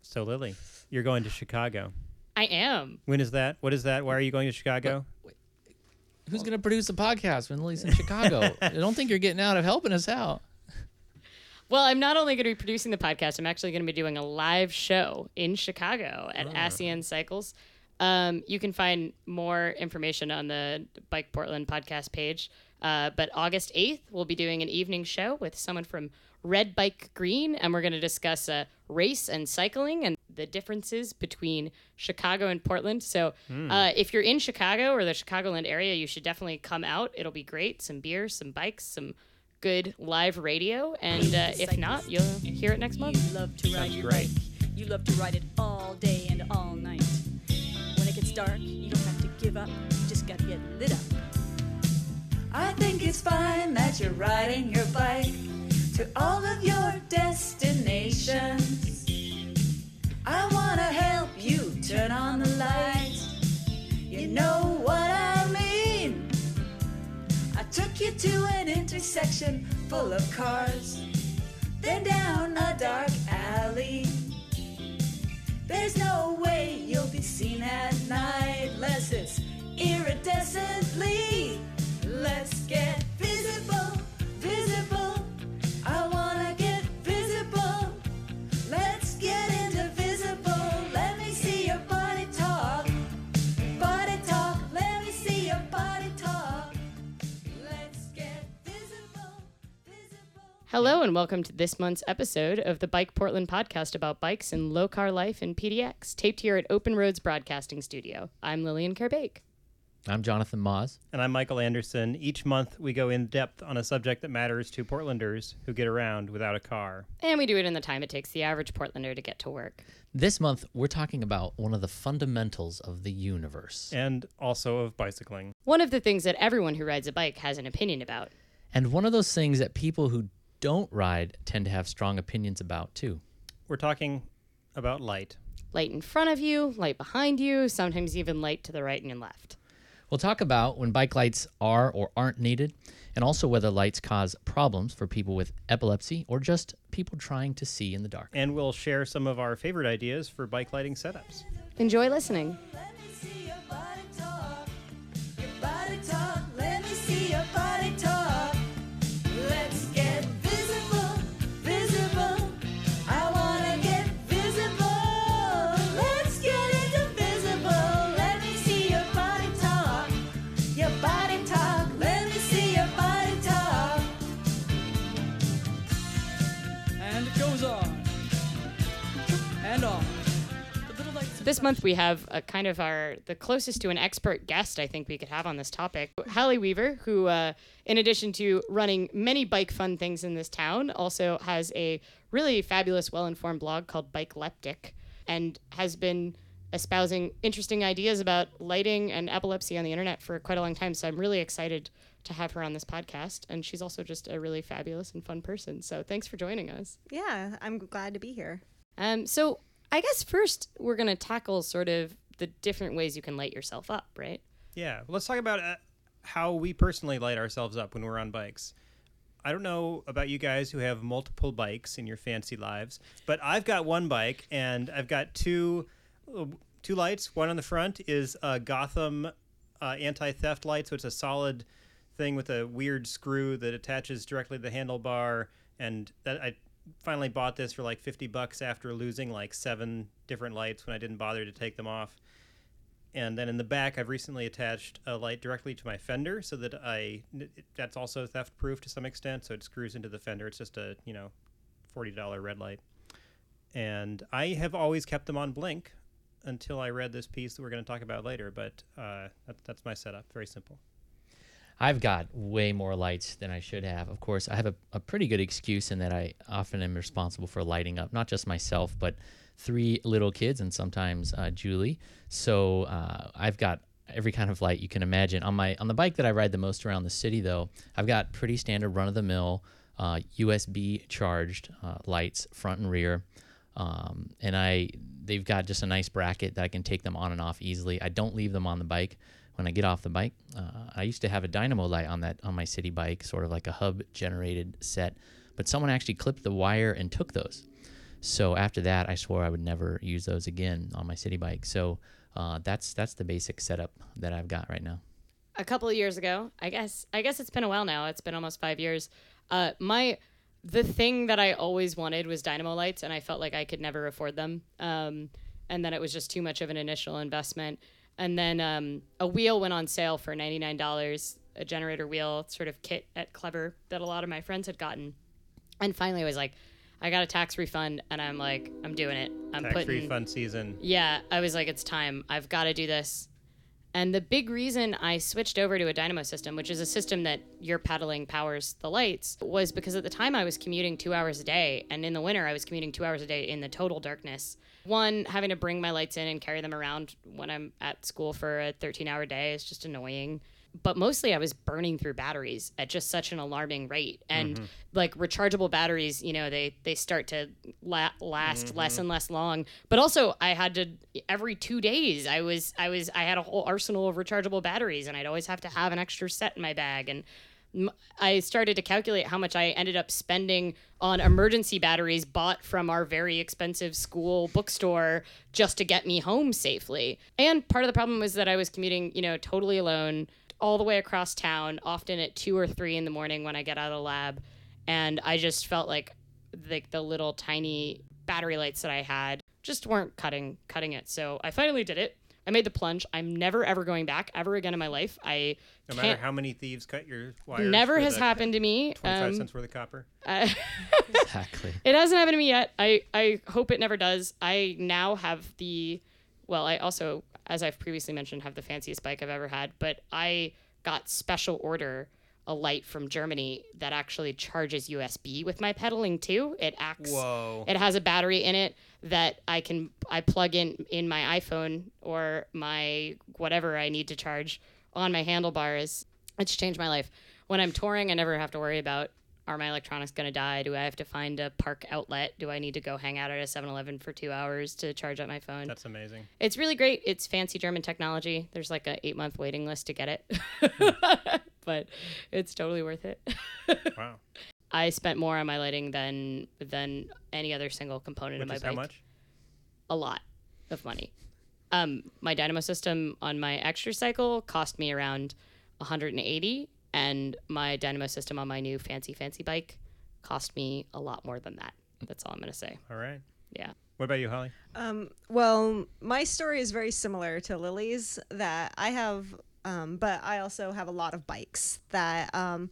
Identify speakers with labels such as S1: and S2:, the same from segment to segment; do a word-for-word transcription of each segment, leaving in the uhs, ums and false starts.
S1: So, Lily, you're going to Chicago.
S2: I am.
S1: When is that? What is that? Why are you going to Chicago?
S3: Wait, wait. Who's going to produce a podcast when Lily's in Chicago? I don't think you're getting out of helping us out.
S2: Well, I'm not only going to be producing the podcast, I'm actually going to be doing a live show in Chicago at
S1: Oh.
S2: ASEAN Cycles. Um, you can find more information on the Bike Portland podcast page. Uh, but August eighth, we'll be doing an evening show with someone from Red Bike Green, and we're going to discuss uh, race and cycling and the differences between Chicago and Portland. So
S1: Mm.
S2: uh, if you're in Chicago or the Chicagoland area, you should definitely come out. It'll be great. Some beers, some bikes, some good live radio. And uh, if not, you'll hear it next month.
S4: You love to ride
S1: Sounds
S4: your
S1: great.
S4: bike. You love to ride it all day and all night. When it gets dark, you don't have to give up. You just gotta get lit up. I think it's fine that you're riding your bike to all of your destinations. I wanna help you turn on the lights. You know what I mean. I took you to an intersection full of cars, then down a dark alley. There's no way you'll be seen at night unless it's iridescently. Let's get visible, visible. I wanna get visible. Let's get into visible. Let me see your body talk. Body talk. Let me see your body talk. Let's get visible, visible.
S2: Hello and welcome to this month's episode of the Bike Portland podcast about bikes and low-car life in P D X, taped here at Open Roads Broadcasting Studio. I'm Lillian Kerbake.
S3: I'm Jonathan Moz.
S1: And I'm Michael Anderson. Each month, we go in depth on a subject that matters to Portlanders who get around without a car.
S2: And we do it in the time it takes the average Portlander to get to work.
S3: This month, we're talking about one of the fundamentals of the universe.
S1: And also of bicycling.
S2: One of the things that everyone who rides a bike has an opinion about.
S3: And one of those things that people who don't ride tend to have strong opinions about, too.
S1: We're talking about light.
S2: Light in front of you, light behind you, sometimes even light to the right and left.
S3: We'll talk about when bike lights are or aren't needed, and also whether lights cause problems for people with epilepsy or just people trying to see in the dark.
S1: And we'll share some of our favorite ideas for bike lighting setups.
S2: Enjoy listening.
S4: Let me see your body talk. Your body talk. Let me see your body talk. Let's get visible, visible. I wanna get visible. Let's get into visible. Let me see your body talk. Your body talk. Let me see your body talk.
S5: And it goes on. And on. The little lights of
S2: This month we have a kind of our the closest to an expert guest I think we could have on this topic. Hallie Weaver, who uh, in addition to running many bike fun things in this town, also has a really fabulous, well-informed blog called Bike Leptic, and has been espousing interesting ideas about lighting and epilepsy on the internet for quite a long time. So I'm really excited to have her on this podcast, and she's also just a really fabulous and fun person. So thanks for joining us.
S6: Yeah, I'm glad to be here.
S2: Um, so I guess first we're going to tackle sort of the different ways you can light yourself up, right?
S1: Yeah, let's talk about uh, how we personally light ourselves up when we're on bikes. I don't know about you guys who have multiple bikes in your fancy lives, but I've got one bike, and I've got two uh, two lights. One on the front is a Gotham uh, anti-theft light, so it's a solid thing with a weird screw that attaches directly to the handlebar, and that I finally bought this for like fifty bucks after losing like seven different lights when I didn't bother to take them off. And then in the back, I've recently attached a light directly to my fender so that I, that's also theft proof to some extent. So it screws into the fender. It's just a, you know, forty dollar red light. And I have always kept them on blink until I read this piece that we're going to talk about later. But uh, that, that's my setup. Very simple.
S3: I've got way more lights than I should have. Of course, I have a, a pretty good excuse in that I often am responsible for lighting up, not just myself, but three little kids and sometimes uh, Julie. So uh, I've got every kind of light you can imagine. On my on the bike that I ride the most around the city, though, I've got pretty standard run-of-the-mill uh, U S B charged uh, lights, front and rear. Um, and I they've got just a nice bracket that I can take them on and off easily. I don't leave them on the bike. When I get off the bike, uh, I used to have a dynamo light on that on my city bike, sort of like a hub generated set, but someone actually clipped the wire and took those. So after that, I swore I would never use those again on my city bike. So uh, that's that's the basic setup that I've got right now.
S2: A couple of years ago, I guess I guess it's been a while now. It's been almost five years. Uh, my the thing that I always wanted was dynamo lights, and I felt like I could never afford them. Um, and then it was just too much of an initial investment. And then um, a wheel went on sale for ninety-nine dollars, a generator wheel sort of kit at Clever that a lot of my friends had gotten. And finally I was like, I got a tax refund, and I'm like, I'm doing it. I'm
S1: Tax
S2: putting
S1: refund season.
S2: Yeah, I was like, it's time. I've got to do this. And the big reason I switched over to a dynamo system, which is a system that your pedaling powers the lights, was because at the time I was commuting two hours a day. And in the winter, I was commuting two hours a day in the total darkness. One, having to bring my lights in and carry them around when I'm at school for a thirteen hour day is just annoying. But mostly I was burning through batteries at just such an alarming rate. And mm-hmm. like rechargeable batteries, you know, they, they start to la- last mm-hmm. less and less long. But also I had to, every two days I was, I was, I had a whole arsenal of rechargeable batteries, and I'd always have to have an extra set in my bag. And m- I started to calculate how much I ended up spending on emergency batteries bought from our very expensive school bookstore just to get me home safely. And part of the problem was that I was commuting, you know, totally alone, all the way across town, often at two or three in the morning when I get out of the lab. And I just felt like the, the little tiny battery lights that I had just weren't cutting cutting it. So I finally did it. I made the plunge. I'm never, ever going back ever again in my life. I
S1: No matter how many thieves cut your wires.
S2: Never
S1: for
S2: has
S1: the
S2: happened to me.
S1: twenty-five
S2: Um,
S1: cents worth of copper.
S2: I,
S3: Exactly.
S2: It hasn't happened to me yet. I, I hope it never does. I now have the, well, I also, as I've previously mentioned, have the fanciest bike I've ever had, but I got special order a light from Germany that actually charges U S B with my pedaling too. It acts,
S1: Whoa.
S2: It has a battery in it that I can, I plug in in my iPhone or my whatever I need to charge on my handlebars. It's changed my life. When I'm touring, I never have to worry about, are my electronics going to die? Do I have to find a park outlet? Do I need to go hang out at a seven eleven for two hours to charge up my phone?
S1: That's amazing.
S2: It's really great. It's fancy German technology. There's like a eight month waiting list to get it, but it's totally worth it.
S1: Wow.
S2: I spent more on my lighting than than any other single component
S1: Which
S2: of my
S1: is
S2: bike.
S1: how much?
S2: A lot of money. Um, my dynamo system on my extra cycle cost me around one hundred eighty, and my dynamo system on my new fancy fancy bike cost me a lot more than that. That's all I'm gonna say.
S1: All right.
S2: Yeah.
S1: What about you, Holly?
S6: Um, well, my story is very similar to Lily's, that I have, um, but I also have a lot of bikes that um,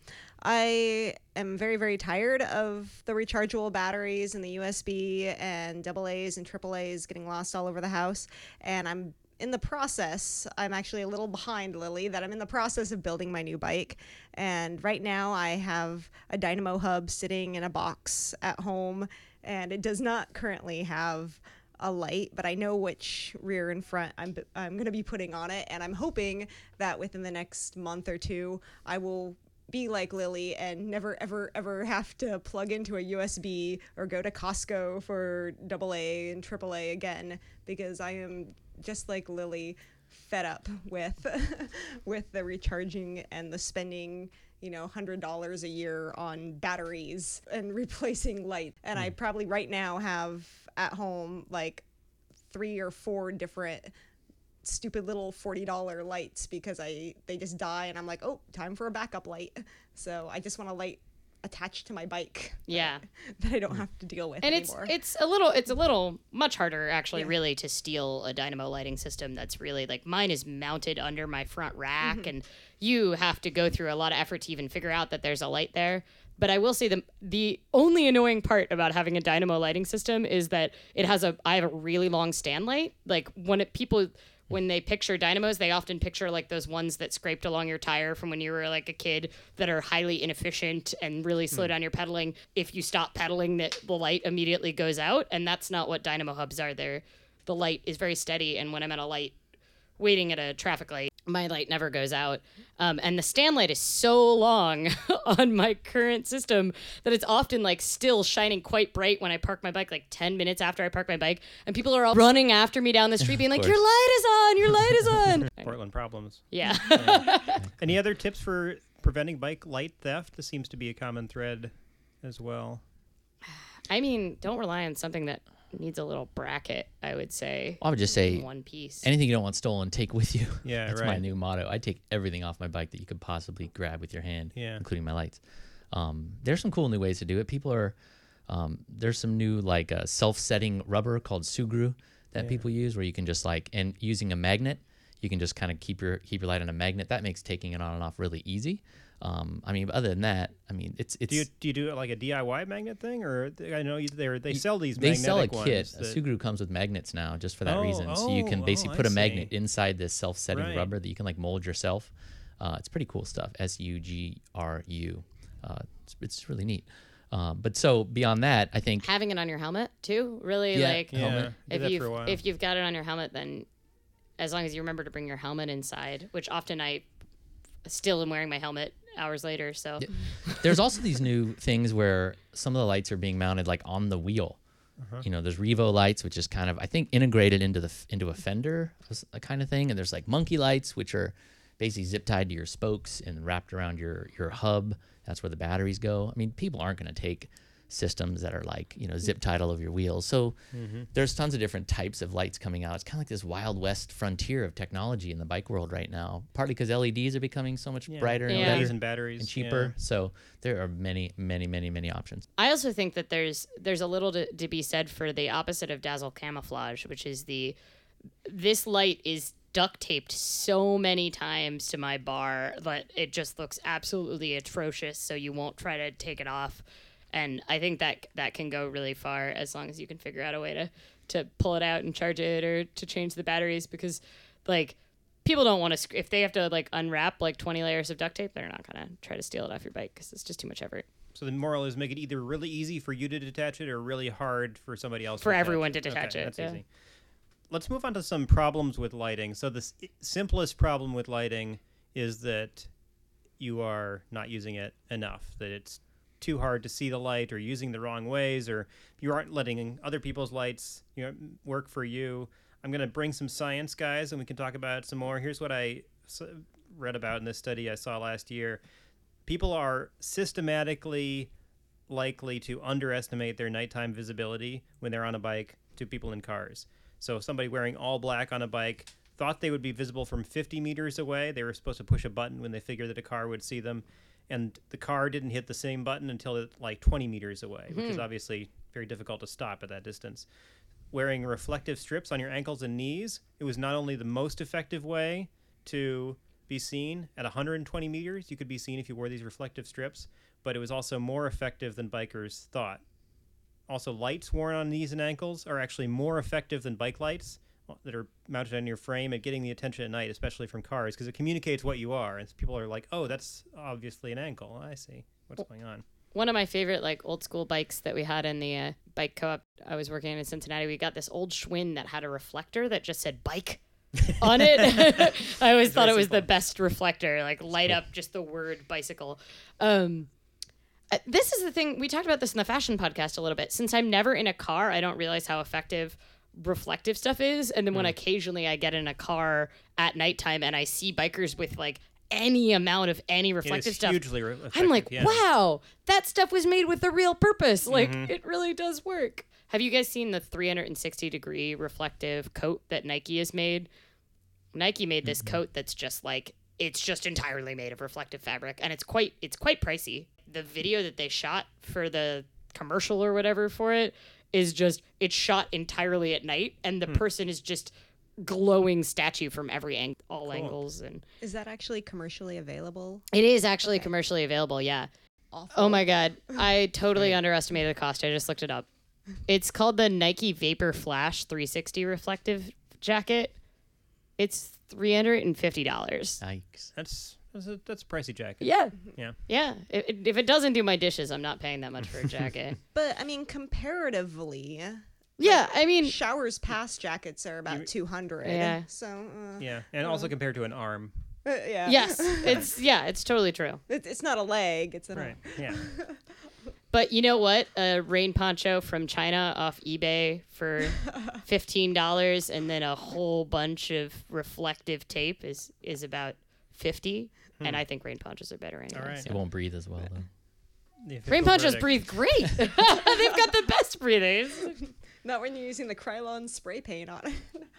S6: I am very, very tired of the rechargeable batteries and the U S B and double A's and triple A's getting lost all over the house. And I'm in the process, I'm actually a little behind Lily, that I'm in the process of building my new bike. And right now I have a dynamo hub sitting in a box at home, and it does not currently have a light, but I know which rear and front I'm I'm going to be putting on it, and I'm hoping that within the next month or two I will be like Lily and never ever ever have to plug into a U S B or go to Costco for double A and triple A again, because I am just like Lily, fed up with with the recharging and the spending, you know, one hundred dollars a year on batteries and replacing lights. And mm. I probably right now have at home like three or four different stupid little forty dollar lights because I they just die, and I'm like, oh, time for a backup light. So I just want a light attached to my bike.
S2: Yeah.
S6: That, that I don't have to deal with
S2: and
S6: anymore.
S2: it's it's a little it's a little much harder actually,
S6: yeah.
S2: really, to steal a dynamo lighting system that's really like, mine is mounted under my front rack, mm-hmm. and you have to go through a lot of effort to even figure out that there's a light there. But I will say the the only annoying part about having a dynamo lighting system is that it has a I have a really long stand light. Like when it, people when they picture dynamos, they often picture like those ones that scraped along your tire from when you were like a kid that are highly inefficient and really slow mm. down your pedaling. If you stop pedaling, that the light immediately goes out, and that's not what dynamo hubs are. They're, the light is very steady, and when I'm at a light, waiting at a traffic light, my light never goes out. Um, and the stand light is so long on my current system that it's often like still shining quite bright when I park my bike, like ten minutes after I park my bike. And people are all running after me down the street being like, your light is on, your light is on.
S1: Portland problems.
S2: Yeah.
S1: yeah. Any other tips for preventing bike light theft? This seems to be a common thread as well.
S2: I mean, don't rely on something that needs a little bracket, I would say.
S3: I would just say
S2: one piece.
S3: anything you don't want stolen, take with you.
S1: Yeah,
S3: That's my
S1: right.
S3: new motto. I take everything off my bike that you could possibly grab with your hand,
S1: Yeah.
S3: including my lights. Um, there's some cool new ways to do it. People are, um, there's some new like uh, self-setting rubber called Sugru that
S1: Yeah.
S3: people use where you can just like, and using a magnet, you can just kind of keep your keep your light on a magnet. That makes taking it on and off really easy. Um, I mean, other than that, I mean, it's it's
S1: Do you do you do it like a D I Y magnet thing, or th- I know you, they they sell these
S3: they
S1: magnetic
S3: sell a
S1: ones
S3: kit.
S1: that-
S3: Sugru comes with magnets now, just for that
S1: Oh,
S3: reason. So you can
S1: oh,
S3: basically
S1: oh,
S3: put
S1: I
S3: a magnet
S1: see.
S3: inside this self-setting
S1: Right.
S3: rubber that you can like mold yourself. Uh, it's pretty cool stuff. S U G R U. Uh, it's, it's really neat. Um, but so beyond that, I think
S2: Having it on your helmet too, really
S3: Yeah,
S2: like
S1: yeah,
S3: helmet.
S1: did
S2: if
S1: that
S2: you've
S1: for a while.
S2: if you've got it on your helmet, then as long as you remember to bring your helmet inside, which often I still am wearing my helmet hours later. So
S3: there's also these new things where some of the lights are being mounted like on the wheel.
S1: Uh-huh.
S3: You know, there's Revo lights, which is kind of I think integrated into the f- into a fender a kind of thing, and there's like monkey lights, which are basically zip tied to your spokes and wrapped around your your hub. That's where the batteries go. I mean, people aren't going to take systems that are like you know zip tied all over your wheels. So
S1: Mm-hmm.
S3: there's tons of different types of lights coming out. It's kind of like this wild west frontier of technology in the bike world right now. Partly because L E Ds are becoming so much
S1: Yeah,
S3: brighter and
S2: Yeah.
S3: better
S1: L E Ds and batteries
S3: and cheaper. So there are many, many, many, many options.
S2: I also think that there's there's a little to, to be said for the opposite of dazzle camouflage, which is the this light is duct taped so many times to my bar that it just looks absolutely atrocious. So you won't try to take it off, and I think that that can go really far as long as you can figure out a way to to pull it out and charge it or to change the batteries, because like people don't want to sc- if they have to like unwrap like twenty layers of duct tape, they're not gonna try to steal it off your bike because it's just too much effort.
S1: So the moral is make it either really easy for you to detach it or really hard for somebody else
S2: For
S1: to detach
S2: everyone
S1: it.
S2: to detach
S1: Okay,
S2: it,
S1: That's
S2: yeah.
S1: easy. Let's move on to some problems with lighting. So the s- simplest problem with lighting is that you are not using it enough, that it's too hard to see the light or using the wrong ways, or you aren't letting other people's lights you know, work for you. I'm going to bring some science, guys, and we can talk about it some more. Here's what I s- read about in this study I saw last year. People are systematically likely to underestimate their nighttime visibility when they're on a bike to people in cars. So somebody wearing all black on a bike thought they would be visible from fifty meters away. They were supposed to push a button when they figured that a car would see them. And the car didn't hit the same button until it, like twenty meters away, which is obviously very difficult to stop at that distance. Wearing reflective strips on your ankles and knees, it was not only the most effective way to be seen at one hundred twenty meters, you could be seen if you wore these reflective strips, but it was also more effective than bikers thought. Also, lights worn on knees and ankles are actually more effective than bike lights that are mounted on your frame at getting the attention at night, especially from cars, because it communicates what you are. And people are like, oh, that's obviously an ankle. I see what's going on.
S2: One of my favorite like old school bikes that we had in the uh, bike co-op I was working in in Cincinnati, we got this old Schwinn that had a reflector that just said bike on it. I always thought it
S1: very
S2: was the
S1: simple.
S2: best reflector, like light up just the word bicycle. Um, uh, this is the thing, we talked about this in the fashion podcast a little bit. Since I'm never in a car, I don't realize how effective reflective stuff is. And then when occasionally I get in a car at nighttime and I see bikers with like any amount of any
S1: It
S2: reflective
S1: is
S2: stuff,
S1: hugely re- effective.
S2: I'm like,
S1: yeah.
S2: wow, that stuff was made with a real purpose. Like,
S1: Mhm.
S2: it really does work. Have you guys seen the three hundred sixty degree reflective coat that Nike has made? Nike made this coat that's just like, it's just entirely made of reflective fabric, and it's quite it's quite pricey. The video that they shot for the commercial or whatever for it is just, it's shot entirely at night, and the person is just glowing statue from every angle, all angles, and
S6: Is that actually commercially available?
S2: it is actually
S6: Okay.
S2: commercially available. Yeah.
S6: Awful.
S2: Oh my god, I totally underestimated the cost. I just looked it up. It's called the Nike Vapor Flash three sixty reflective jacket. It's three hundred fifty dollars.
S3: Yikes.
S1: That's that's a, that's a pricey jacket.
S2: Yeah.
S1: Yeah.
S2: Yeah. If, if it doesn't do my dishes, I'm not paying that much for a jacket.
S6: But I mean, comparatively,
S2: Yeah, I mean,
S6: showers past jackets are about
S1: You-
S6: two hundred.
S2: Yeah.
S6: So uh,
S1: Yeah, and also compared to an arm.
S6: uh, yeah.
S2: yes, it's yeah, it's totally true.
S6: It, it's not a leg. It's an
S1: Right. Yeah.
S2: But you know what? A rain poncho from China off eBay for fifteen dollars, and then a whole bunch of reflective tape is is about fifty. And I think rain ponchos are better anyway.
S1: All right.
S2: so.
S3: It won't breathe as well though.
S1: the official
S2: Rain ponchos
S1: verdict.
S2: breathe great. They've got the best breathing.
S6: Not when you're using the Krylon spray paint on it.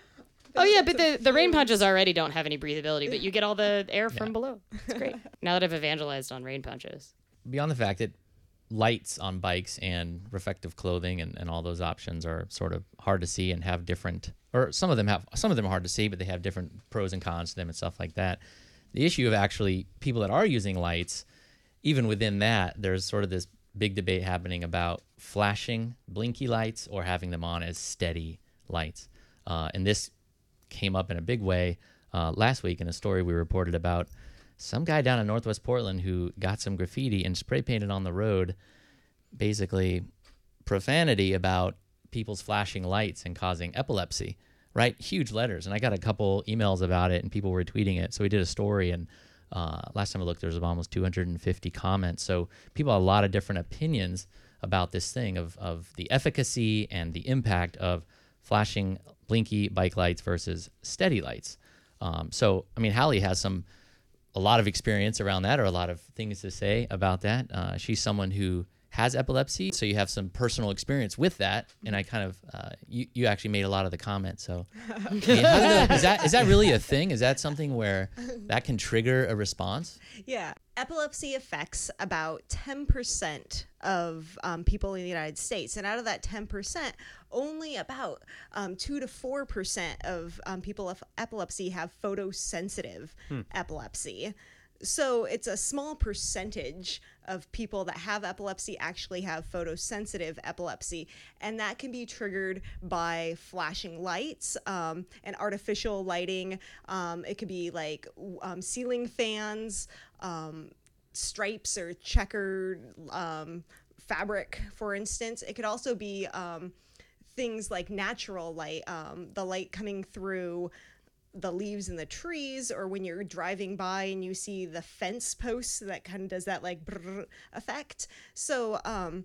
S2: Oh yeah, but
S6: There's
S2: the, the rain
S6: fumes.
S2: ponchos already don't have any breathability, but you get all the air from below. It's great. Now that I've evangelized on rain ponchos.
S3: Beyond the fact that lights on bikes and reflective clothing and, and all those options are sort of hard to see and have different, or some of them have, some of them are hard to see, but they have different pros and cons to them and stuff like that. The issue of actually people that are using lights, even within that, there's sort of this big debate happening about flashing blinky lights or having them on as steady lights. Uh, and this came up in a big way uh, last week in a story we reported about some guy down in Northwest Portland who got some graffiti and spray painted on the road, basically profanity about people's flashing lights and causing epilepsy, right? Huge letters. And I got a couple emails about it and people were tweeting it. So we did a story, and uh, last time I looked, there was almost two hundred fifty comments. So people have a lot of different opinions about this thing of, of the efficacy and the impact of flashing blinky bike lights versus steady lights. Um, so, I mean, Hallie has some, a lot of experience around that, or a lot of things to say about that. Uh, she's someone who has epilepsy, so you have some personal experience with that. And I kind of, uh, you, you actually made a lot of the comments. So I mean, how do the- is that, is that really a thing? Is that something where that can trigger a response?
S6: Yeah. Epilepsy affects about ten percent of um, people in the United States. And out of that ten percent, only about um, two to four percent of um, people with epilepsy have photosensitive epilepsy. So it's a small percentage of people that have epilepsy actually have photosensitive epilepsy, and that can be triggered by flashing lights um, and artificial lighting. Um, it could be like w- um, ceiling fans, um, stripes or checkered um, fabric, for instance. It could also be um, things like natural light, um, the light coming through the leaves in the trees, or when you're driving by and you see the fence posts that kind of does that like brrr effect. So um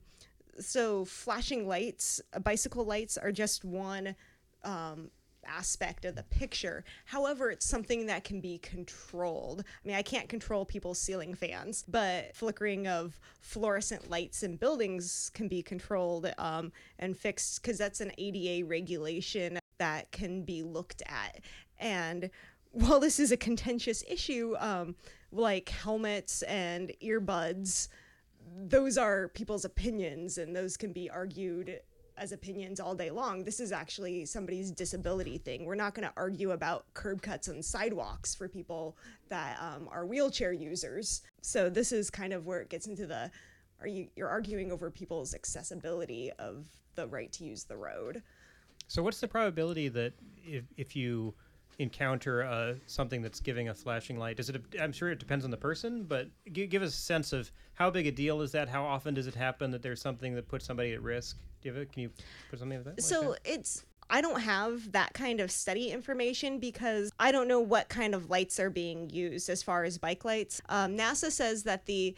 S6: so flashing lights, uh, bicycle lights are just one um aspect of the picture. However, it's something that can be controlled. I mean, I can't control people's ceiling fans, but flickering of fluorescent lights in buildings can be controlled um, and fixed, because that's an A D A regulation that can be looked at. And while this is a contentious issue, um, like helmets and earbuds, those are people's opinions, and those can be argued as opinions all day long. This is actually somebody's disability thing. We're not going to argue about curb cuts on sidewalks for people that um, are wheelchair users. So this is kind of where it gets into the, are you, you're arguing over people's accessibility of the right to use the road.
S1: So what's the probability that if, if you encounter uh, something that's giving a flashing light, does it, I'm sure it depends on the person, but give, give us a sense of how big a deal is that? How often does it happen that there's something that puts somebody at risk? Do you have it? Can you put something like that? like
S6: So
S1: that?
S6: it's, I don't have that kind of study information because I don't know what kind of lights are being used as far as bike lights. Um, NASA says that the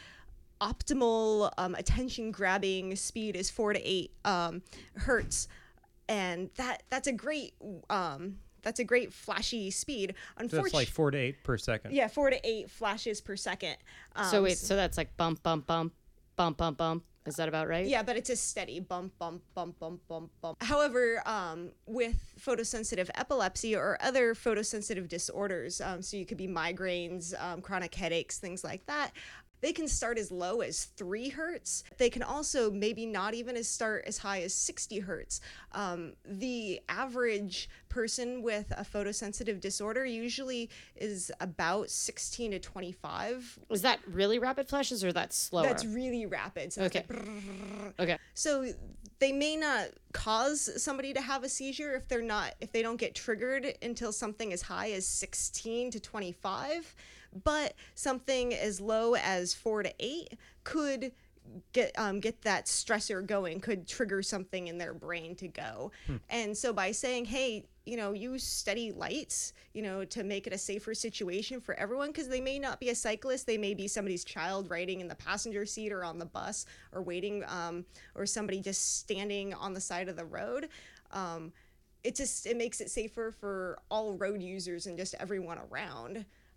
S6: optimal um, attention grabbing speed is four to eight um, hertz. And that that's a great um, that's a great flashy speed.
S1: So
S6: Unfortunately,
S1: that's like four to eight per second.
S6: yeah, four to eight flashes per second. Um,
S2: So wait, so that's like bump, bump, bump, bump, bump, bump. Is that about right?
S6: Yeah, but it's a steady bump, bump, bump, bump, bump, bump. However, um, with photosensitive epilepsy or other photosensitive disorders, um, so you could be migraines, um, chronic headaches, things like that, they can start as low as three hertz. They can also maybe not even as start as high as sixty hertz. Um, the average person with a photosensitive disorder usually is about sixteen to twenty-five.
S2: Is that really rapid flashes or that's slower?
S6: That's really rapid. So it's
S2: Okay.
S6: like brrrr.
S2: Okay.
S6: So they may not cause somebody to have a seizure if they're not, if they don't get triggered until something as high as sixteen to twenty-five, but something as low as four to eight could get um, get that stressor going, could trigger something in their brain to go. And so by saying, hey, you know, use steady lights, you know, to make it a safer situation for everyone, because they may not be a cyclist, they may be somebody's child riding in the passenger seat or on the bus or waiting, um, or somebody just standing on the side of the road. Um, it just, it makes it safer for all road users and just everyone around.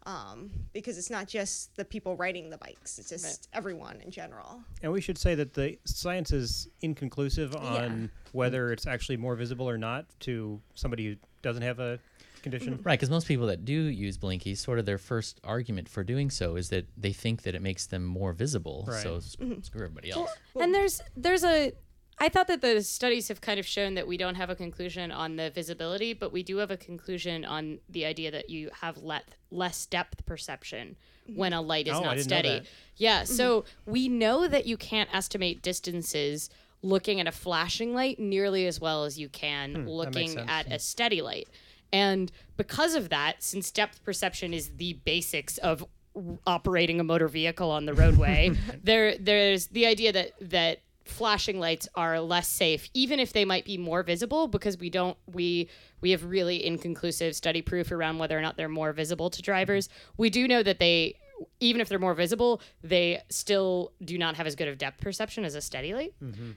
S6: um, because it's not just the people riding the bikes; it's just everyone in general.
S1: And we should say that the science is inconclusive on whether it's actually more visible or not to somebody who doesn't have a condition.
S3: Right, because most people that do use blinkies, sort of their first argument for doing so is that they think that it makes them more visible.
S1: Right.
S3: So s- screw everybody else.
S2: And there's there's a I thought that the studies have kind of shown that we don't have a conclusion on the visibility, but we do have a conclusion on the idea that you have le- less depth perception when a light is
S1: Oh, I
S2: not
S1: didn't know
S2: steady.
S1: that.
S2: Yeah, so we know that you can't estimate distances looking at a flashing light nearly as well as you can
S1: Hmm, makes
S2: looking
S1: sense.
S2: at a steady light. And because of that, since depth perception is the basics of operating a motor vehicle on the roadway, there there's the idea that that flashing lights are less safe, even if they might be more visible, because we don't we we have really inconclusive study proof around whether or not they're more visible to drivers. We do know that they, even if they're more visible, they still do not have as good of depth perception as a steady light.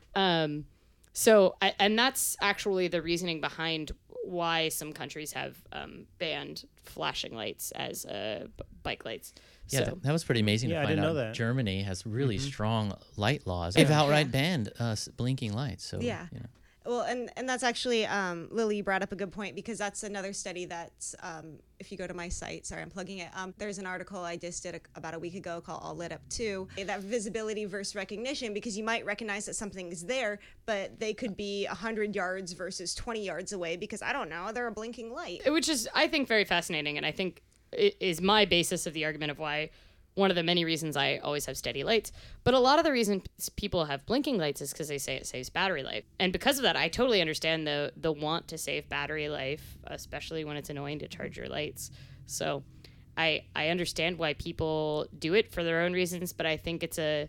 S2: Um, so, I, and that's actually the reasoning behind why some countries have um, banned flashing lights as uh, b- bike lights.
S3: Yeah,
S2: So,
S3: that, that was pretty amazing
S1: Yeah, I
S3: to find
S1: didn't
S3: out.
S1: know that.
S3: Germany has really strong light laws. They've outright banned uh, s- blinking lights. So
S6: Yeah.
S3: you know.
S6: Well, and, and that's actually, um, Lily brought up a good point, because that's another study that's, um, if you go to my site, sorry, I'm plugging it. Um, there's an article I just did a, about a week ago called All Lit Up two, that visibility versus recognition, because you might recognize that something is there, but they could be one hundred yards versus twenty yards away, because I don't know, they're a blinking light.
S2: which is, I think, very fascinating, and I think it is my basis of the argument of why one of the many reasons I always have steady lights. But a lot of the reason people have blinking lights is because they say it saves battery life. And because of that, I totally understand the the want to save battery life, especially when it's annoying to charge your lights. So I I understand why people do it for their own reasons, but I think it's a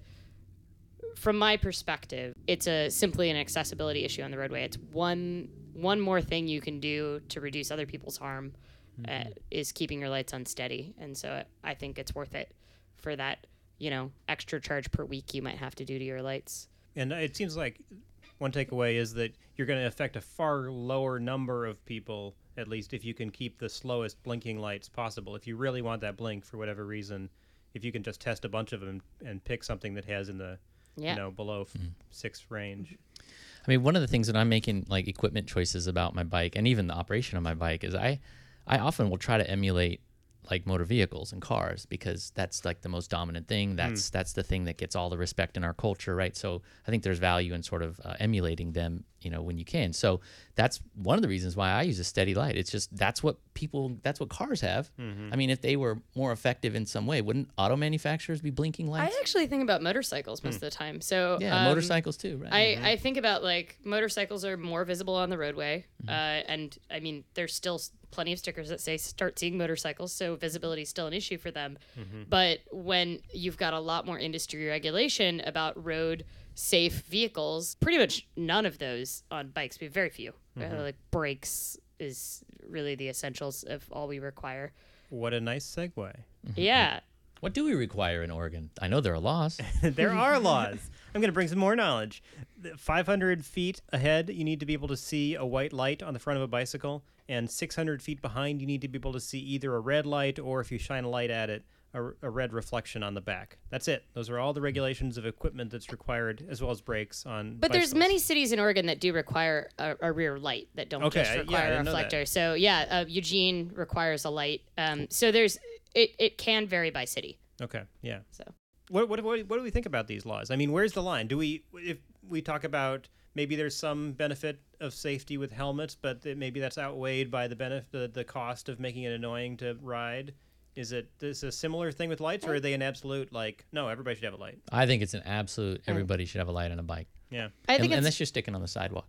S2: from my perspective, it's a simply an accessibility issue on the roadway. It's one one more thing you can do to reduce other people's harm uh, is keeping your lights unsteady. And so I think it's worth it for that, you know, extra charge per week you might have to do to your lights.
S1: And it seems like one takeaway is that you're going to affect a far lower number of people, at least if you can keep the slowest blinking lights possible. If you really want that blink for whatever reason, if you can just test a bunch of them and pick something that has in the,
S2: Yeah.
S1: you know, below f- six range.
S3: I mean, one of the things that I'm making like equipment choices about my bike and even the operation of my bike is I, I often will try to emulate like motor vehicles and cars because that's like the most dominant thing. That's that's the thing that gets all the respect in our culture, right? So I think there's value in sort of uh, emulating them, you know, when you can. So that's one of the reasons why I use a steady light. It's just that's what people, that's what cars have. I mean, if they were more effective in some way, wouldn't auto manufacturers be blinking
S2: I
S3: lights?
S2: actually think about motorcycles most of the time. So
S3: yeah,
S2: um,
S3: motorcycles too, right?
S2: I, I think about like motorcycles are more visible on the roadway, uh, and I mean there's still s- plenty of stickers that say start seeing motorcycles, so visibility is still an issue for them. But when you've got a lot more industry regulation about road safe vehicles, pretty much none of those on bikes. We have very few. Uh, like brakes is really the essentials of all we require.
S1: What a nice segue.
S2: Yeah.
S3: What do we require in Oregon? I know there are laws.
S1: There are laws. I'm going to bring some more knowledge. The five hundred feet ahead, you need to be able to see a white light on the front of a bicycle, and six hundred feet behind, you need to be able to see either a red light or, if you shine a light at it, a, a red reflection on the back. That's it. Those are all the regulations of equipment that's required, as well as brakes on
S2: But there's
S1: bicycles.
S2: many cities in Oregon that do require a, a rear light that don't
S1: Okay,
S2: just
S1: I- yeah, I
S2: require a
S1: didn't know that.
S2: reflector. So yeah, uh, Eugene requires a light. Um, so there's it, it can vary by city.
S1: Okay, yeah.
S2: So
S1: What, what, what, what do we think about these laws? I mean, where's the line? Do we, if we talk about maybe there's some benefit of safety with helmets, but that maybe that's outweighed by the benefit, the, the cost of making it annoying to ride? Is it this a similar thing with lights, or are they an absolute like no, everybody should have a light?
S3: I think it's an absolute, everybody should have a light on a bike.
S1: Yeah.
S2: I think
S3: Un-
S2: it's
S3: unless you're sticking on the sidewalk.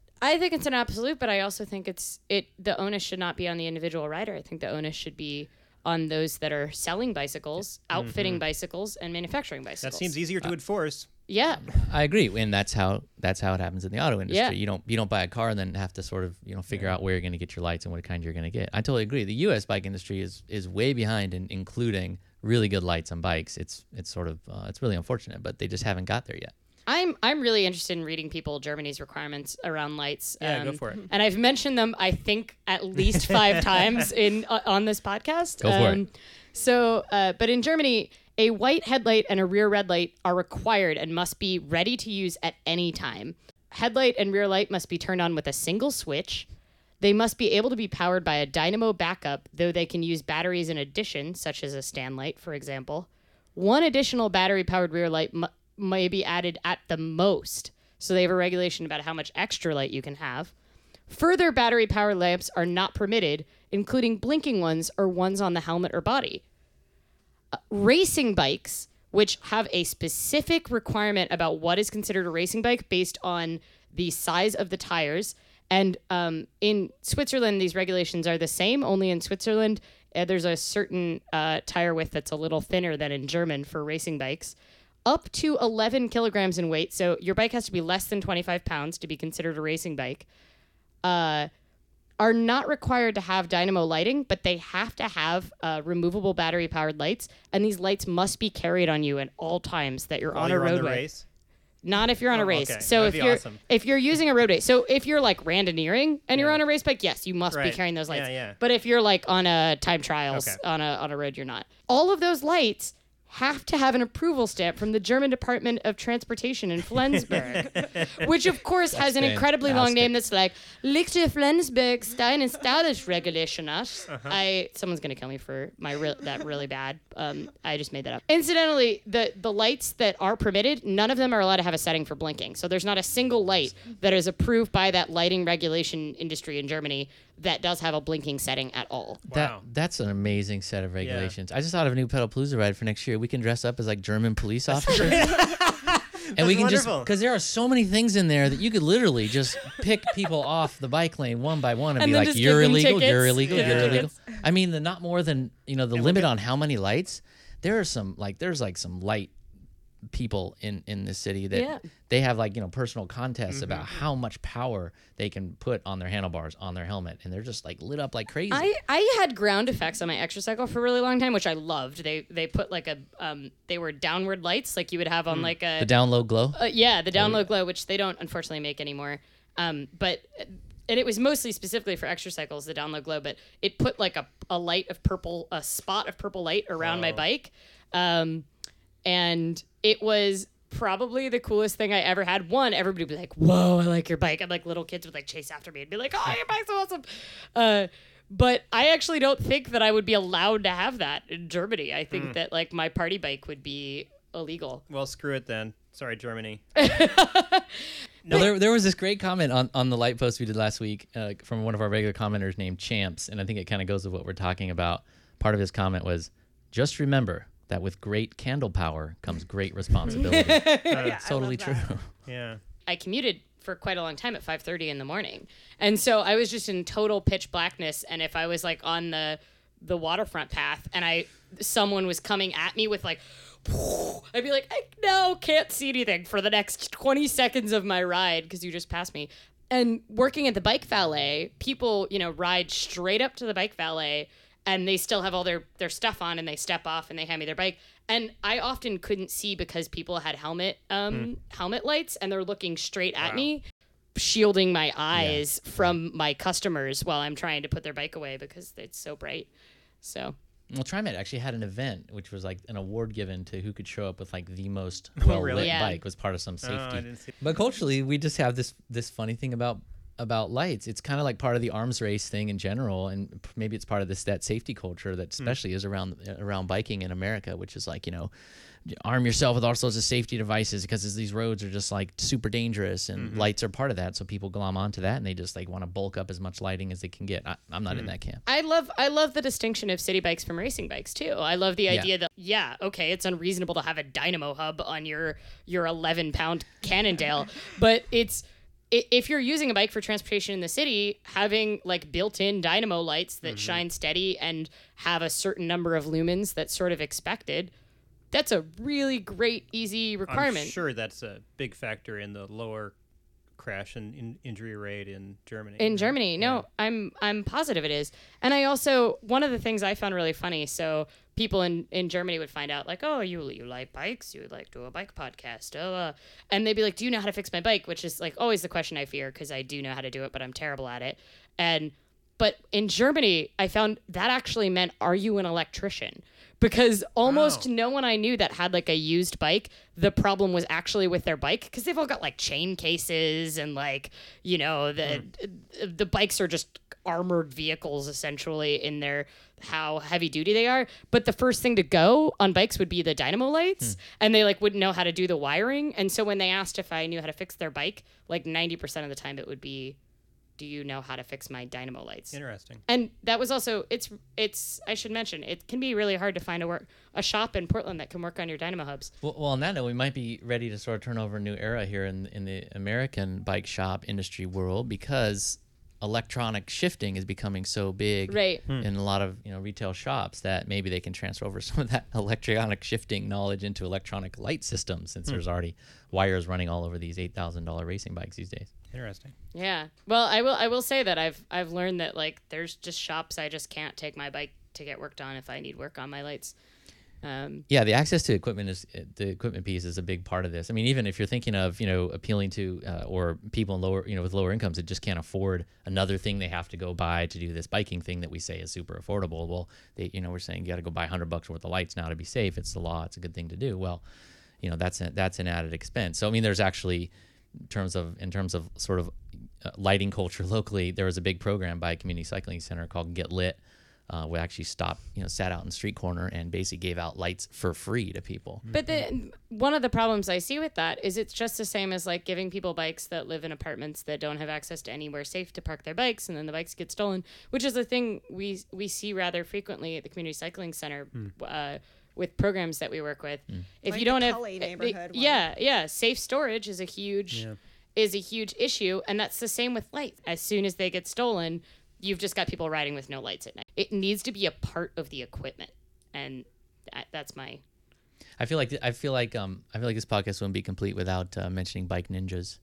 S2: I think it's an absolute, but I also think it's it the onus should not be on the individual rider. I think the onus should be on those that are selling bicycles, outfitting bicycles, and manufacturing
S1: That
S2: bicycles.
S1: seems easier to enforce.
S2: Yeah.
S3: I agree, and that's how that's how it happens in the auto industry.
S2: Yeah.
S3: You don't you don't buy a car and then have to sort of you know figure out where you're going to get your lights and what kind you're going to get. I totally agree. The U S bike industry is is way behind in including really good lights on bikes. It's it's sort of uh, it's really unfortunate, but they just haven't got there yet.
S2: I'm I'm really interested in reading people Germany's requirements around lights.
S1: Yeah, go
S2: um,
S1: for it.
S2: And I've mentioned them, I think, at least five times in uh, on this podcast.
S3: Go for it.
S2: So, uh, but in Germany, a white headlight and a rear red light are required and must be ready to use at any time. Headlight and rear light must be turned on with a single switch. They must be able to be powered by a dynamo backup, though they can use batteries in addition, such as a stand light, for example. One additional battery-powered rear light m- may be added at the most, so they have a regulation about how much extra light you can have. Further battery-powered lamps are not permitted, including blinking ones or ones on the helmet or body. Uh, racing bikes, which have a specific requirement about what is considered a racing bike based on the size of the tires. And um, in Switzerland, these regulations are the same. Only in Switzerland, uh, there's a certain uh, tire width that's a little thinner than in German for racing bikes. Up to eleven kilograms in weight. So your bike has to be less than twenty-five pounds to be considered a racing bike. Uh, are not required to have dynamo lighting, but they have to have uh, removable battery-powered lights. And these lights must be carried on you at all times that you're
S1: While
S2: on
S1: you're
S2: a
S1: on the
S2: roadway.
S1: race.
S2: Not if you're on
S1: Oh,
S2: a race.
S1: okay.
S2: So
S1: That'd
S2: if
S1: be
S2: you're
S1: awesome.
S2: if you're using a roadway, so if you're like randoneering and you're
S1: Yeah.
S2: on a race bike, yes, you must be
S1: Right.
S2: carrying those lights.
S1: Yeah, yeah.
S2: But if you're like on a time trials
S1: Okay.
S2: on a on a road, you're not. All of those lights have to have an approval stamp from the German Department of Transportation in Flensburg, which of course has an incredibly long
S3: fantastic.
S2: name that's like Lichte Flensburg Stein and Stadisch Regulationas.
S1: Uh-huh.
S2: I someone's gonna kill me for my re- that really bad. Um, I just made that up. Incidentally, the the lights that are permitted, none of them are allowed to have a setting for blinking. So there's not a single light that is approved by that lighting regulation industry in Germany that does have a blinking setting at all.
S3: That
S1: Wow.
S3: that's an amazing set of regulations. I just thought of a new Pedalpalooza ride for next year. We can dress up as like German police officers, and we can just
S1: wonderful.
S3: because there are so many things in there that you could literally just pick people off the bike lane one by one and,
S2: And
S3: be
S2: then
S3: like,
S2: just
S3: "You're
S2: give them
S3: illegal, you're
S2: tickets.
S3: illegal,
S1: Yeah.
S3: you're illegal."
S2: Tickets.
S3: I mean, the not more than you know the limit on how many lights. There are some like there's like some light people in in the city that
S2: Yeah.
S3: they have like you know personal contests about how much power they can put on their handlebars on their helmet, and they're just like lit up like crazy.
S2: I, I had ground effects on my extracycle for a really long time, which I loved. They they put like a um they were downward lights like you would have on like a
S3: the down low glow.
S2: uh, yeah the down low glow, which they don't unfortunately make anymore. Um, but and it was mostly specifically for extracycles, the down low glow. But it put like a, a light of purple, a spot of purple light around my
S1: Oh.
S2: bike, um, and it was probably the coolest thing I ever had. One, everybody would be like, "Whoa, I like your bike," and like little kids would like chase after me and be like, "Oh, your bike's awesome." Uh, but I actually don't think that I would be allowed to have that in Germany. I think that like my party bike would be illegal.
S1: Well, screw it then. Sorry, Germany.
S3: Well, there, there was this great comment on, on the light post we did last week uh, from one of our regular commenters named Champs, and I think it kind of goes with what we're talking about. Part of his comment was, just remember that with great candle power comes great responsibility. It's totally true.
S1: Yeah.
S2: I commuted for quite a long time at five thirty in the morning. And so I was just in total pitch blackness, and if I was like on the the waterfront path and I someone was coming at me with like I'd be like, I no can't see anything for the next twenty seconds of my ride because you just passed me. And working at the bike valet, people, you know, ride straight up to the bike valet and they still have all their, their stuff on and they step off and they hand me their bike. And I often couldn't see because people had helmet um, helmet lights and they're looking straight at
S1: Wow.
S2: me, shielding my eyes from my customers while I'm trying to put their bike away because it's so bright. So
S3: Well, TriMet actually had an event, which was like an award given to who could show up with like the most
S1: Oh,
S3: well lit
S1: really?
S2: Yeah.
S3: bike was part of some
S1: Oh,
S3: safety.
S1: I didn't see.
S3: But culturally, we just have this this funny thing about about lights. It's kind of like part of the arms race thing in general, and p- maybe it's part of this that safety culture that especially is around around biking in America, which is like you know, arm yourself with all sorts of safety devices because these roads are just like super dangerous, and lights are part of that. So people glom onto that, and they just like want to bulk up as much lighting as they can get. I, I'm not in that camp.
S2: I love I love the distinction of city bikes from racing bikes too. I love the
S3: Yeah.
S2: idea that yeah, okay, it's unreasonable to have a dynamo hub on your your eleven pound Cannondale, but it's i- if you're using a bike for transportation in the city, having like built-in dynamo lights that shine steady and have a certain number of lumens that's sort of expected, that's a really great easy requirement.
S1: I'm sure that's a big factor in the lower crash and in injury rate in Germany.
S2: In Germany, no, I'm I'm positive it is. And I also one of the things I found really funny. So people in, in Germany would find out like, oh, you you like bikes, you would like do a bike podcast, oh, uh, and they'd be like, do you know how to fix my bike? Which is like always the question I fear because I do know how to do it, but I'm terrible at it. And but in Germany, I found that actually meant, are you an electrician? because almost
S1: Wow.
S2: no one I knew that had like a used bike, the problem was actually with their bike because they've all got like chain cases and like, you know, the the bikes are just armored vehicles essentially in their how heavy duty they are. But the first thing to go on bikes would be the dynamo lights, and they like wouldn't know how to do the wiring. And so when they asked if I knew how to fix their bike, like ninety percent of the time it would be, do you know how to fix my dynamo lights?
S1: Interesting.
S2: And that was also it's it's I should mention it can be really hard to find a work a shop in Portland that can work on your dynamo hubs.
S3: Well, well, on that note, we might be ready to sort of turn over a new era here in in the American bike shop industry world because electronic shifting is becoming so big
S2: Right.
S3: in a lot of you know retail shops that maybe they can transfer over some of that electronic shifting knowledge into electronic light systems since there's already wires running all over these eight thousand dollar racing bikes these days.
S1: Interesting.
S2: Yeah. Well, I will I will say that I've I've learned that like there's just shops I just can't take my bike to get worked on if I need work on my lights. Um,
S3: Yeah, the access to equipment is the equipment piece is a big part of this. I mean, even if you're thinking of you know appealing to uh, or people in lower you know with lower incomes that just can't afford another thing they have to go buy to do this biking thing that we say is super affordable. Well, they you know we're saying you got to go buy a hundred bucks worth of lights now to be safe. It's the law. It's a good thing to do. Well, you know that's a, that's an added expense. So I mean, there's actually in terms of in terms of sort of uh, lighting culture locally, there was a big program by a community cycling center called Get Lit. Uh, we actually stopped, you know, sat out in the street corner and basically gave out lights for free to people.
S2: but the one of the problems I see with that is it's just the same as like giving people bikes that live in apartments that don't have access to anywhere safe to park their bikes, and then the bikes get stolen, which is a thing we we see rather frequently at the community cycling center. Uh, with programs that we work with, if
S6: Like
S2: you
S6: the
S2: don't have,
S6: Cully
S2: uh, the-
S6: neighborhood one.
S2: yeah, yeah, safe storage is a huge,
S1: Yeah.
S2: is a huge issue, and that's the same with lights. As soon as they get stolen, you've just got people riding with no lights at night. It needs to be a part of the equipment, and that, that's my.
S3: I feel like I feel like um I feel like this podcast wouldn't be complete without uh, mentioning bike ninjas.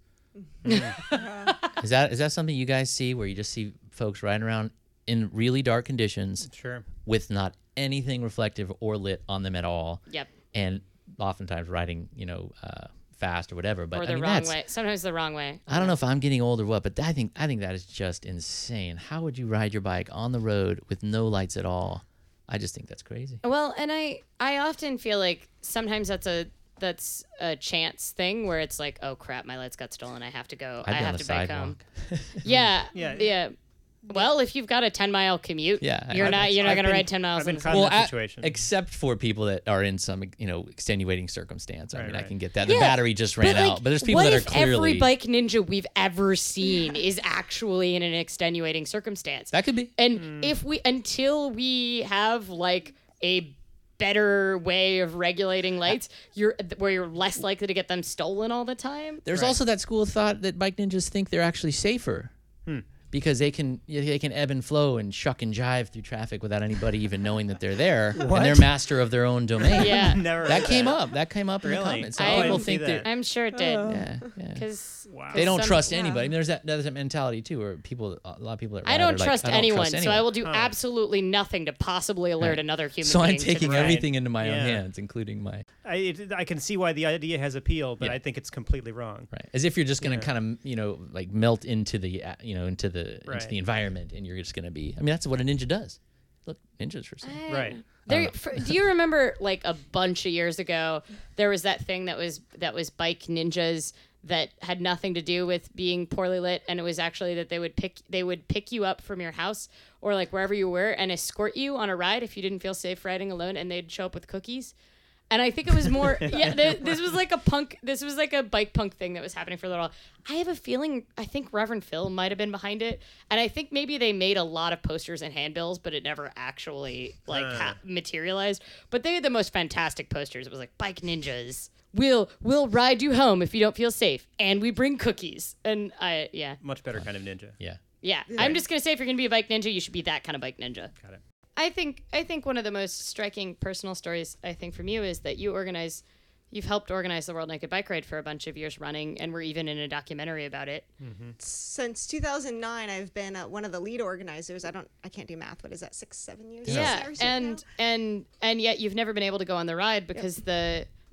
S3: is that is that something you guys see where you just see folks riding around in really dark conditions
S1: Sure.
S3: with not anything reflective or lit on them at all,
S2: Yep.
S3: and oftentimes riding you know uh, fast or whatever. But
S2: Or
S3: I
S2: the
S3: mean,
S2: wrong
S3: that's,
S2: way. Sometimes the wrong way.
S3: I don't know if I'm getting old or what, but I think I think that is just insane. How would you ride your bike on the road with no lights at all? I just think that's crazy.
S2: Well, and I I often feel like sometimes that's a that's a chance thing where it's like, oh crap, my lights got stolen. I have to go.
S3: I'd
S2: I
S3: be on
S2: have
S3: the
S2: to bike home.
S3: sidewalk.
S2: Yeah,
S1: Yeah.
S2: yeah. Well, if you've got a ten mile commute,
S3: Yeah,
S2: you're
S3: I've-
S2: not you're not
S1: I've
S2: gonna
S1: been-
S2: ride ten miles.
S1: I've been
S2: in
S1: caught
S2: the
S1: in
S3: Well,
S1: that
S3: at-
S1: situation.
S3: except for people that are in some, you know, extenuating circumstance. I
S1: Right,
S3: mean, I
S1: right.
S3: can get that. The
S2: Yeah,
S3: battery just ran
S2: But, like,
S3: out. But there's people
S2: what
S3: that are
S2: if
S3: clearly
S2: every bike ninja we've ever seen is actually in an extenuating circumstance?
S3: that could be.
S2: And if we until we have like a better way of regulating lights, you're where you're less likely to get them stolen all the time.
S3: There's
S1: Right.
S3: also that school of thought that bike ninjas think they're actually safer. Because they can they can ebb and flow and shuck and jive through traffic without anybody even knowing that they're there, and they're master of their own domain.
S2: Yeah,
S1: Never
S3: That
S1: heard
S3: came
S1: that.
S3: up. That came up in the
S1: Really?
S3: comments.
S2: I
S3: Some people
S2: didn't
S1: see
S3: think
S1: that.
S3: that.
S2: I'm sure it did.
S3: Yeah, yeah.
S2: Because
S1: Wow.
S3: They don't trust
S6: yeah.
S3: anybody. I mean, there's that there's that mentality too, where people a lot of people that
S2: I
S3: ride
S2: don't
S3: are like,
S2: trust
S3: I don't
S2: anyone,
S3: trust
S2: so
S3: anyone.
S2: I will do
S1: Huh.
S2: absolutely nothing to possibly alert
S3: Right.
S2: another human
S3: So I'm
S2: being to
S3: taking
S2: drive.
S3: everything into my own
S1: Yeah.
S3: hands, including my
S1: I, it, I can see why the idea has appeal, but
S3: Yeah.
S1: I think it's completely wrong.
S3: right. As if you're just gonna
S1: Yeah.
S3: kind of you know like melt into the uh, you know into the into
S1: Right.
S3: the environment, and you're just gonna be. I mean, that's what a ninja does. Look, ninjas for sale.
S1: Right.
S2: There, for, do you remember like a bunch of years ago there was that thing that was that was bike ninjas that had nothing to do with being poorly lit, and it was actually that they would pick they would pick you up from your house or like wherever you were and escort you on a ride if you didn't feel safe riding alone, and they'd show up with cookies. And I think it was more, yeah, th- this was like a punk, this was like a bike punk thing that was happening for a little while. I have a feeling, I think Reverend Phil might have been behind it. And I think maybe they made a lot of posters and handbills, but it never actually like
S1: Huh.
S2: ha- materialized. But they had the most fantastic posters. It was like, bike ninjas. We'll, we'll ride you home if you don't feel safe. And we bring cookies. And I, yeah.
S1: Much better kind of ninja.
S3: Yeah.
S2: Yeah. I'm just going to say if you're going to be a bike ninja, you should be that kind of bike ninja.
S1: Got it.
S2: I think I think one of the most striking personal stories I think from you is that you organize, you've helped organize the World Naked Bike Ride for a bunch of years running, and we're even in a documentary about it.
S6: Since two thousand nine, I've been uh, one of the lead organizers. I don't, I can't do math. What is that? Six, seven years?
S2: Yeah,
S6: Six years
S2: and
S6: now?
S2: and and yet you've never been able to go on the ride because the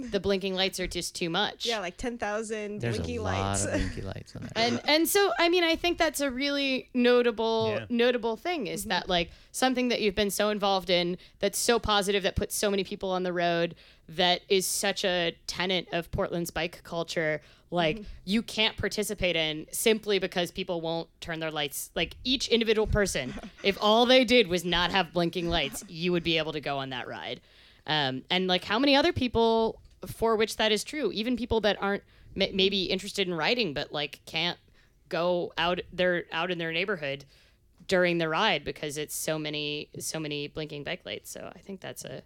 S2: the blinking lights are just too much.
S6: Yeah, like ten thousand
S3: There's
S6: blinky
S3: a
S6: lights.
S3: lot of blinky lights on that.
S2: and and so I mean I think that's a really notable
S1: Yeah.
S2: notable thing is that like something that you've been so involved in that's so positive that puts so many people on the road that is such a tenet of Portland's bike culture like you can't participate in simply because people won't turn their lights like each individual person if all they did was not have blinking lights you would be able to go on that ride um, and like how many other people for which that is true even people that aren't m- maybe interested in riding but like can't go out they're out in their neighborhood during the ride because it's so many so many blinking bike lights so I think that's a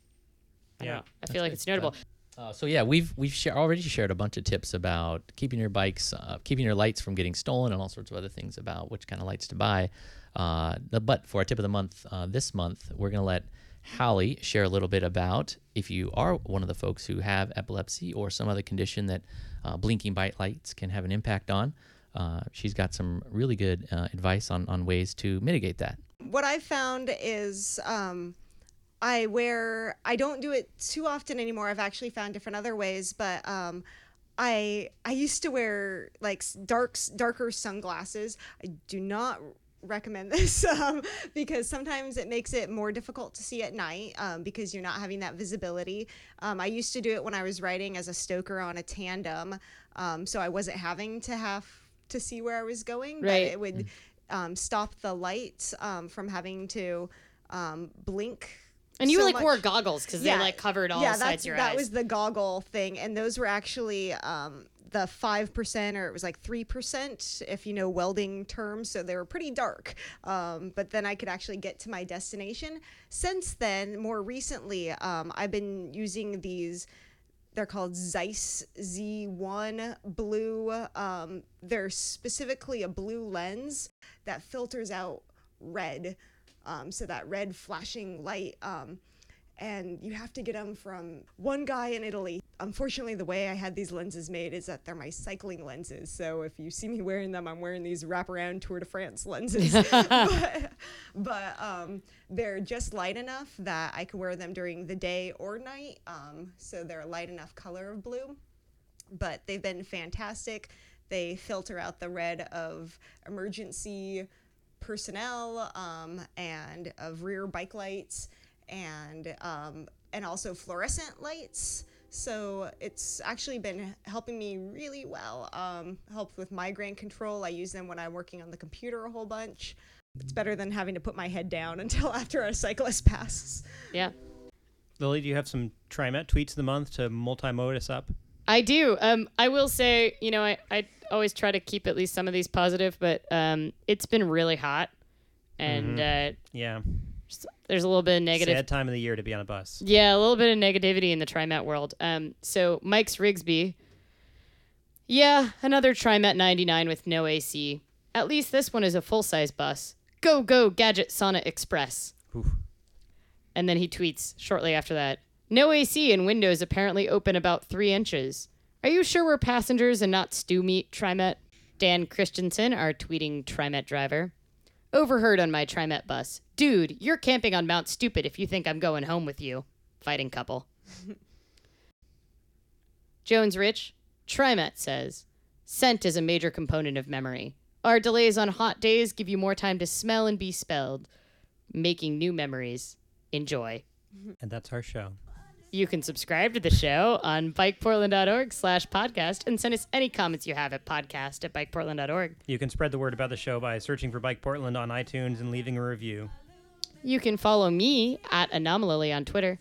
S2: I don't
S1: Yeah.
S2: know. I feel like it's notable.
S3: Uh, so yeah, we've we've share, already shared a bunch of tips about keeping your bikes, uh, keeping your lights from getting stolen, and all sorts of other things about which kind of lights to buy. Uh, the, but for our tip of the month uh, this month, we're gonna let Hallie share a little bit about if you are one of the folks who have epilepsy or some other condition that uh, blinking bike lights can have an impact on. Uh, she's got some really good uh, advice on on ways to mitigate that.
S6: What I've found is um, I wear, I don't do it too often anymore. I've actually found different other ways, but um, I I used to wear like s- dark, s- darker sunglasses. I do not recommend this um, because sometimes it makes it more difficult to see at night um, because you're not having that visibility. Um, I used to do it when I was riding as a stoker on a tandem, um, so I wasn't having to have to see where I was going, but
S2: Right.
S6: it would um, stop the light um, from having to um, blink.
S2: And you
S6: so
S2: like
S6: much.
S2: wore goggles because they like covered all
S6: yeah,
S2: sides
S6: that's,
S2: of your
S6: that
S2: eyes.
S6: was the goggle thing, and those were actually um, the five percent, or it was like three percent, if you know welding terms. So they were pretty dark, um, but then I could actually get to my destination. Since then, more recently, um, I've been using these. They're called Zeiss Z one blue. Um, they're specifically a blue lens that filters out red. Um, so that red flashing light, um, and you have to get them from one guy in Italy. Unfortunately, the way I had these lenses made is that they're my cycling lenses. So if you see me wearing them, I'm wearing these wraparound Tour de France lenses. but but um, they're just light enough that I could wear them during the day or night. Um, so they're a light enough color of blue. But they've been fantastic. They filter out the red of emergency personnel um, and of rear bike lights and um, and also fluorescent lights. So it's actually been helping me really well. Um, helped with migraine control. I use them when I'm working on the computer a whole bunch. It's better than having to put my head down until after a cyclist passes.
S2: Yeah.
S1: Lily, do you have some TriMet tweets of the month to multi-mode us up?
S2: I do. Um, I will say, you know, I, I always try to keep at least some of these positive, but um, it's been really hot. And uh,
S1: Yeah.
S2: just- there's a little bit of negative.
S1: Sad time of the year to be on a bus.
S2: Yeah, a little bit of negativity in the TriMet world. Um, so Mike's Rigsby. Yeah, another TriMet ninety-nine with no A C. At least this one is a full-size bus. Go, go, Gadget Sauna Express.
S1: Oof.
S2: And then he tweets shortly after that. No A C and windows apparently open about three inches. Are you sure we're passengers and not stew meat, TriMet? Dan Christensen, our tweeting TriMet driver. Overheard on my TriMet bus. Dude, you're camping on Mount Stupid if you think I'm going home with you. Fighting couple. Jones Rich, TriMet says, scent is a major component of memory. Our delays on hot days give you more time to smell and be spelled, making new memories. Enjoy.
S1: And that's our show.
S2: You can subscribe to the show on bikeportland.org slash podcast and send us any comments you have at podcast at bikeportland.org.
S1: You can spread the word about the show by searching for Bike Portland on iTunes and leaving a review.
S2: You can follow me at Anomalily on Twitter.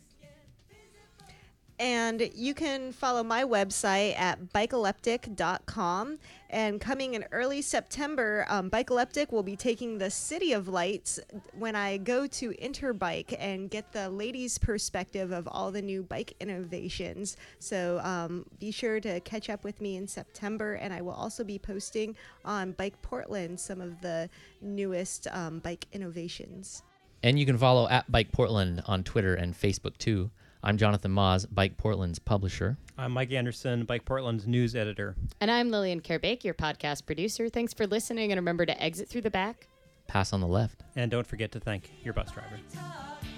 S6: And you can follow my website at bikealeptic dot com. And coming in early September, um, Bikealeptic will be taking the City of Lights when I go to Interbike and get the ladies' perspective of all the new bike innovations. So um, be sure to catch up with me in September. And I will also be posting on Bike Portland some of the newest um, bike innovations.
S3: And you can follow at Bike Portland on Twitter and Facebook too. I'm Jonathan Moz, Bike Portland's publisher.
S1: I'm Mike Anderson, Bike Portland's news editor.
S2: And I'm Lillian Kerbeck, your podcast producer. Thanks for listening, and remember to exit through the back.
S3: Pass on the left.
S1: And don't forget to thank your bus driver.
S4: Talk.